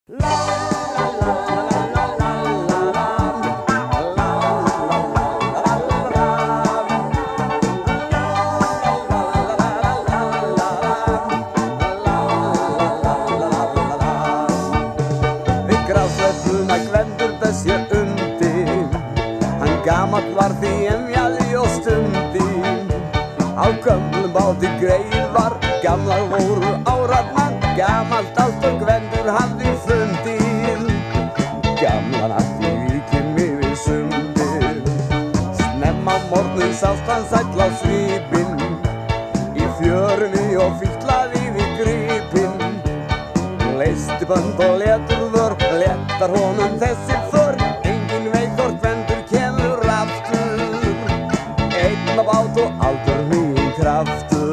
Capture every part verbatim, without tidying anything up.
Við grafsveifluna Gvendur ber sér undir, hann gamall var því emjaði og stundi. Á gömlum báti greið var, gamlar voru árarnar, gamalt allt og Gvendur hafði fundið. Gamlan allt í víkjum yfir sundir, snemma á morgnu sást hann sæll á svipinn, í fjörunni og fitlaði við gripinn. Leysti bönd og letur vörn, letar honum þessi för, engin veit hvort Gvendur kemur aftur. Einn á bát og aldur minn kraftur.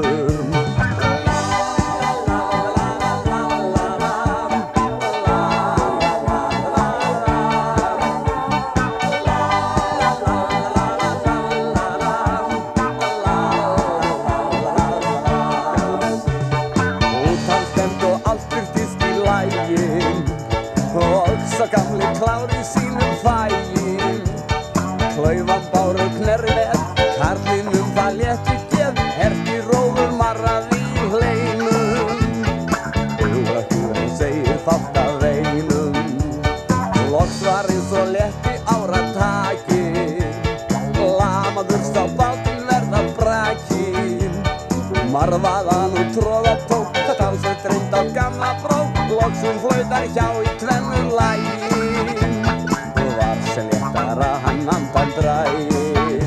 Og sá gamli klár í sínum fæi, klaufan báru knerrið, karlinum það létti geð, herti róður marraði í hleinum. Hugrakkurinn segir fátt af veinum, loks var eins og létti árataki, lamaður sá bátinn verða braki. Marvaðan og tróða tók, það talsveit reynd á gamla brók, loksum flautar hjá í tvennu lagi, og var sem léttara hann andan drægin.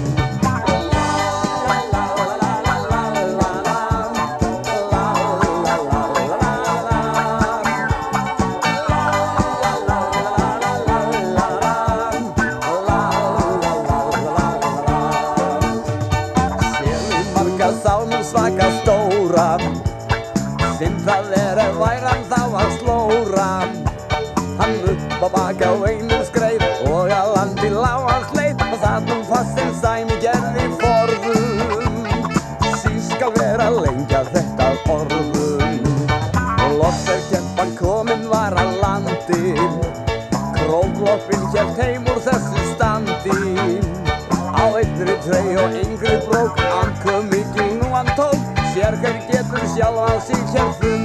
Selin marga sá nú svaka stóra, sinn það er ef væran þá að slóra. Hann upp á bak á einum skreið og að landi lá hann sleið, og það nú fast sem sæmi gerði forðum. Síst skal vera lengja þetta orðum. Loks er kempan komin var að landi, krókloppinn hélt heim úr þessu standi. Á einri trey og yngri brók, ankom mikil nú hann tók, sér hver getur sjálfan sig hér